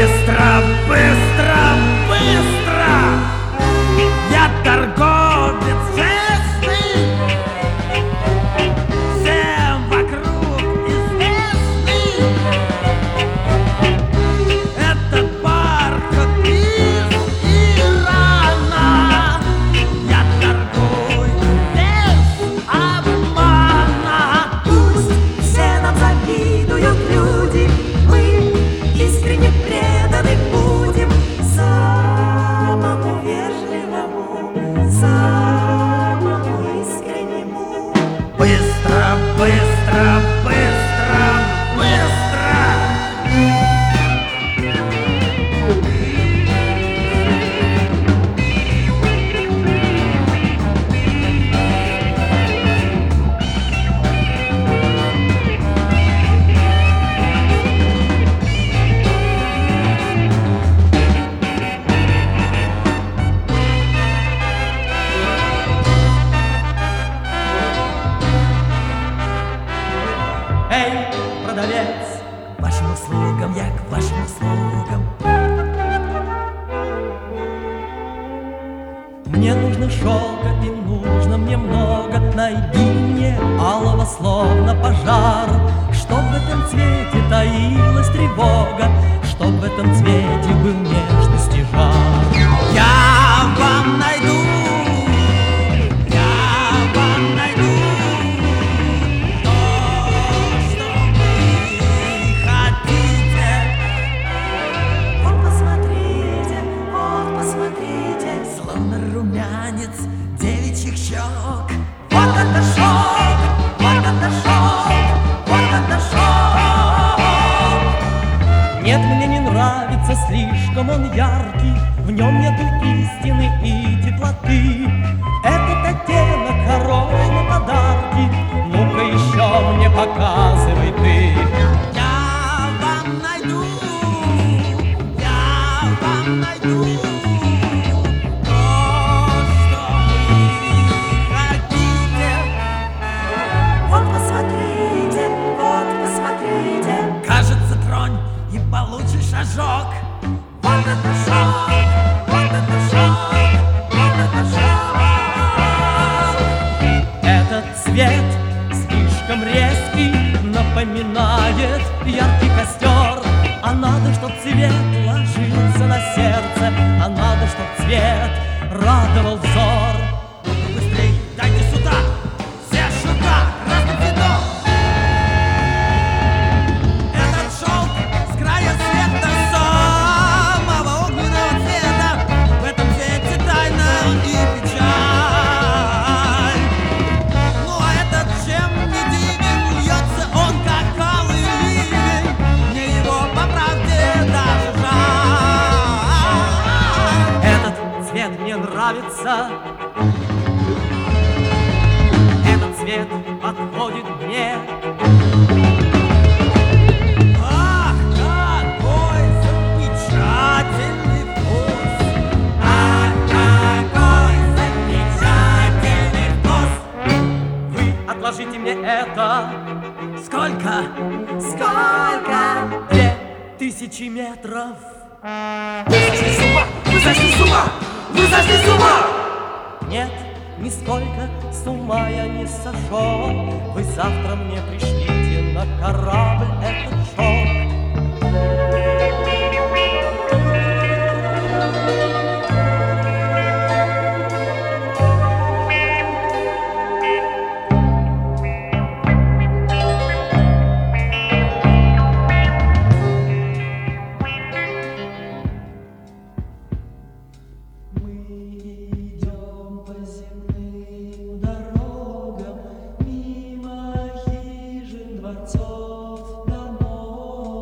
Быстро, быстро, быстро! Я торговец честный, всем вокруг известный. Этот бархат из Ирана. Я торгую без обмана. Пусть все нам завидуют люди, мы искренне преданы будем самому вежливому, самому искреннему. Быстро, быстро, быстро, быстро! Эй, продавец, к вашим услугам, я к вашим услугам. Мне нужно шелка и нужно мне много. Найди мне алого, словно пожар, чтоб в этом цвете таилась тревога, чтоб в этом цвете был нежность и жар. Я вам найду, я вам найду то, что вы хотите. Вот посмотрите, Словно румянец девичьих щек. вот это шок, вот это шок, вот это шок. Нет, мне не нравится, слишком он яркий, в нем нету истины и теплоты. Этот оттенок хорош на подарки, ну-ка еще мне показывай ты. Я вам найду, я вам найду то, что вы хотите. Вот посмотрите, Кажется, тронь и получишь ожог. вот это шок, вот это шок, вот это шок. Этот цвет слишком резкий, напоминает яркий костер. А надо, чтоб цвет ложился на сердце, а надо, чтоб цвет радовал взор. Быстрей, дайте сюда, все сюда, разных цветов. Этот шелк с края света, самого огненного цвета. В этом цвете тайна и печаль. Ну а этот чем не дивен, льется он как алый ливень. Мне его по правде даже жаль. Этот цвет мне нравится, этот цвет подходит мне. Ах, какой замечательный вкус! Ах, какой замечательный вкус! Вы отложите мне это. Сколько? Сколько? 2000 метров. Вы сошли с ума! Вы сошли с ума! Вы сошли с ума! Нет, нисколько с ума я не сошел. Вы завтра мне пришлите на корабль этот шелк. Дорогам, мимо хижин, дворцов, домов.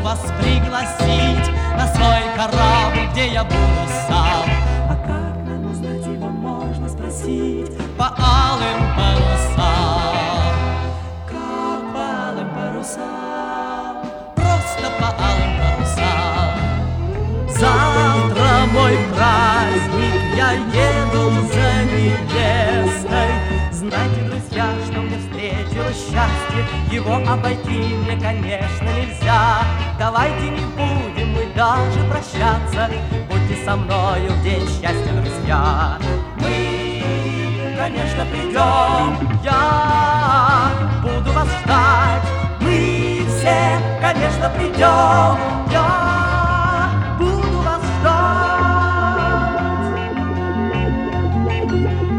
вас пригласить на свой корабль, где я буду сам. А как нам узнать его, можно спросить? По алым парусам, Как по алым парусам. просто по алым парусам. Завтра мой праздник, я еду за невестой. Знайте, друзья, что мне встретилось счастье, его обойти мне, конечно, нельзя. Давайте не будем мы даже прощаться, будьте со мною в день счастья, друзья. Мы, конечно, придем, я буду вас ждать. Мы все, конечно, придем, я буду вас ждать.